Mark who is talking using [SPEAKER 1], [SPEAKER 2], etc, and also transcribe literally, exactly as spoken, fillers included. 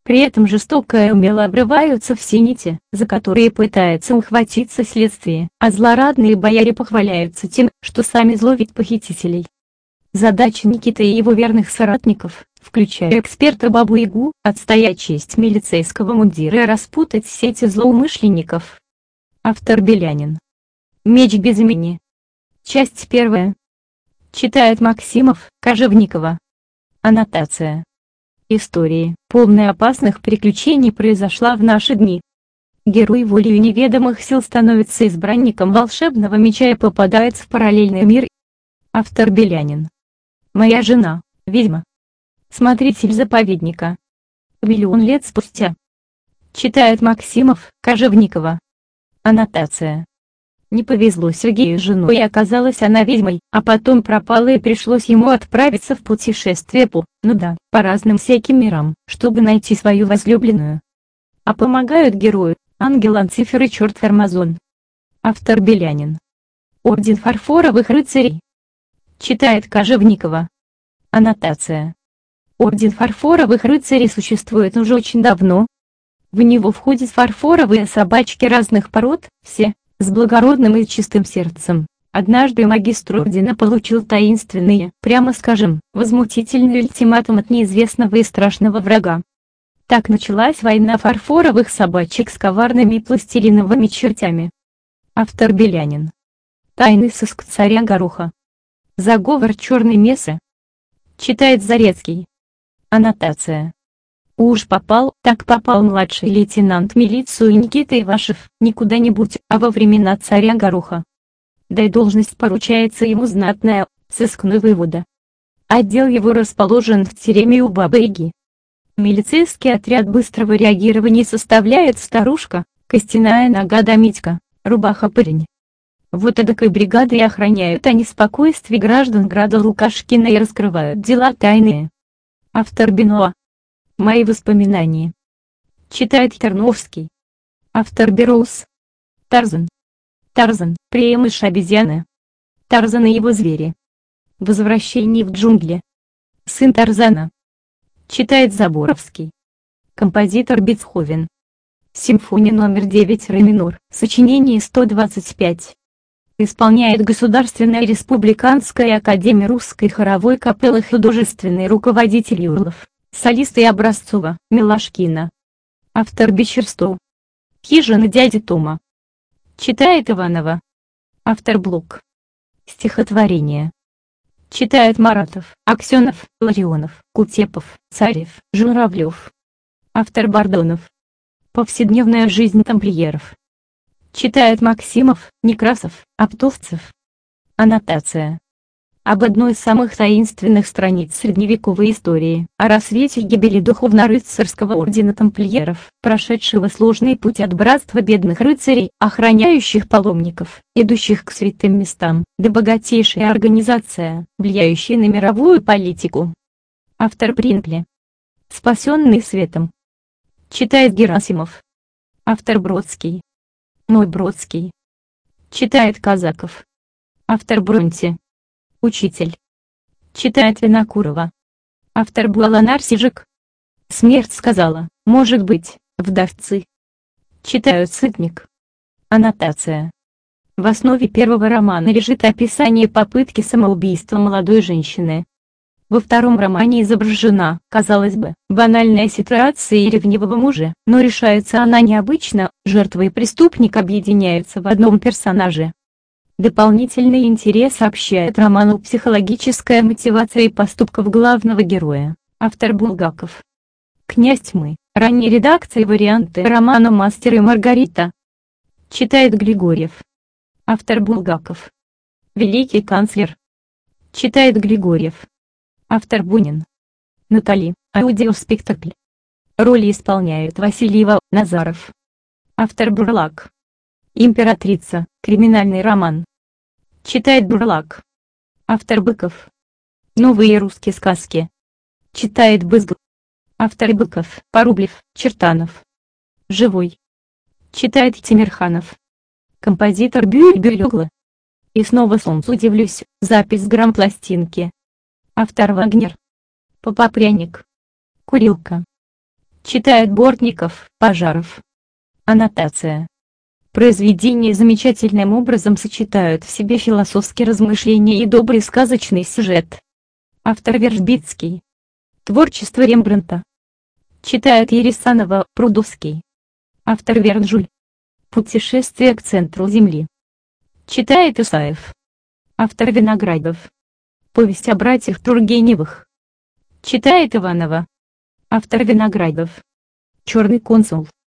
[SPEAKER 1] При этом жестоко и умело обрываются все нити, за которые пытается ухватиться следствие, а злорадные бояре похваляются тем, что сами зловят похитителей. Задача Никиты и его верных соратников, включая эксперта Бабу-Ягу, отстоять честь милицейского мундира и распутать сети злоумышленников. Автор Белянин. Меч без имени. Часть первая. Читает Максимов, Кожевникова. Аннотация. История, полная опасных приключений, произошла в наши дни. Герой волею неведомых сил становится избранником волшебного меча и попадает в параллельный мир. Автор Белянин. Моя жена, ведьма. Смотритель заповедника. Миллион лет спустя. Читает Максимов, Кожевникова. Аннотация. Не повезло Сергею с женой, и оказалась она ведьмой, а потом пропала и пришлось ему отправиться в путешествие по, ну да, по разным всяким мирам, чтобы найти свою возлюбленную. А помогают герою, ангел Анцифер и черт Формазон. Автор Белянин. Орден фарфоровых рыцарей. Читает Кожевникова. Аннотация. Орден фарфоровых рыцарей существует уже очень давно. В него входят фарфоровые собачки разных пород, все с благородным и чистым сердцем. Однажды магистр ордена получил таинственный, прямо скажем, возмутительный ультиматум от неизвестного и страшного врага. Так началась война фарфоровых собачек с коварными пластилиновыми чертями. Автор Белянин. Тайный сыск царя Гороха. Заговор черной мессы. Читает Зарецкий. Аннотация. Уж попал, так попал младший лейтенант милицию Никита Ивашев, не куда-нибудь, а во времена царя Гороха. Да и должность поручается ему знатная, сыскной воевода. Отдел его расположен в тереме у Бабы-Яги. Милицейский отряд быстрого реагирования составляет старушка, костяная нога да Митька, рубаха-парень. Вот эдакой бригадой охраняют они спокойствие граждан града Лукашкина и раскрывают дела тайные. Автор Бенуа. Мои воспоминания. Читает Терновский. Автор Бероуз. Тарзан. Тарзан, преемыш обезьяны. Тарзан и его звери. Возвращение в джунгли. Сын Тарзана. Читает Заборовский. Композитор Бетховен. Симфония номер девять ре минор, сочинение сто двадцать пять. Исполняет Государственная республиканская академия русской хоровой капеллы художественный руководитель Юрлов. Солисты Образцова, Милашкина. Автор Бичерстоу. Хижина дяди Тома. Читает Иванова. Автор Блок. Стихотворение. Читает Маратов, Аксенов, Ларионов, Кутепов, Царев, Журавлев. Автор Бардонов. Повседневная жизнь тамплиеров. Читает Максимов, Некрасов, Оптовцев. Аннотация. Об одной из самых таинственных страниц средневековой истории, о рассвете гибели духовно-рыцарского ордена тамплиеров, прошедшего сложный путь от братства бедных рыцарей, охраняющих паломников, идущих к святым местам, до богатейшей организации, влияющей на мировую политику. Автор Бринкли. Спасенный светом. Читает Герасимов. Автор Бродский. Ной Бродский. Читает Казаков. Автор Бронти. Учитель. Читает Винокурова. Автор Буаланар Сижик. Смерть сказала, может быть, вдовцы. Читают Сытник. Аннотация. В основе первого романа лежит описание попытки самоубийства молодой женщины. Во втором романе изображена, казалось бы, банальная ситуация ревнивого мужа, но решается она необычно, жертва и преступник объединяются в одном персонаже. Дополнительный интерес сообщает роману психологическая мотивация поступков главного героя. Автор Булгаков. Князь тьмы. Ранней редакции варианты романа «Мастер и Маргарита». Читает Григорьев. Автор Булгаков. Великий канцлер. Читает Григорьев. Автор Бунин. Натали. Аудиоспектакль. Роли исполняют Васильева, Назаров. Автор Бурлак. Императрица. Криминальный роман. Читает Бурлак. Автор Быков. Новые русские сказки. Читает Бызгл. Автор Быков, Порублев, Чертанов. Живой. Читает Тимирханов. Композитор Бюль-Бюль-Угла. И снова солнцу удивлюсь, запись грампластинки. Автор Вагнер. Попопряник. Курилка. Читает Бортников, Пожаров. Аннотация. Произведения замечательным образом сочетают в себе философские размышления и добрый сказочный сюжет. Автор Вержбицкий. Творчество Рембрандта. Читает Ересанова, Прудовский. Автор Верджуль. Путешествие к центру Земли. Читает Исаев. Автор Виноградов. Повесть о братьях Тургеневых. Читает Иванова. Автор Виноградов. Черный консул.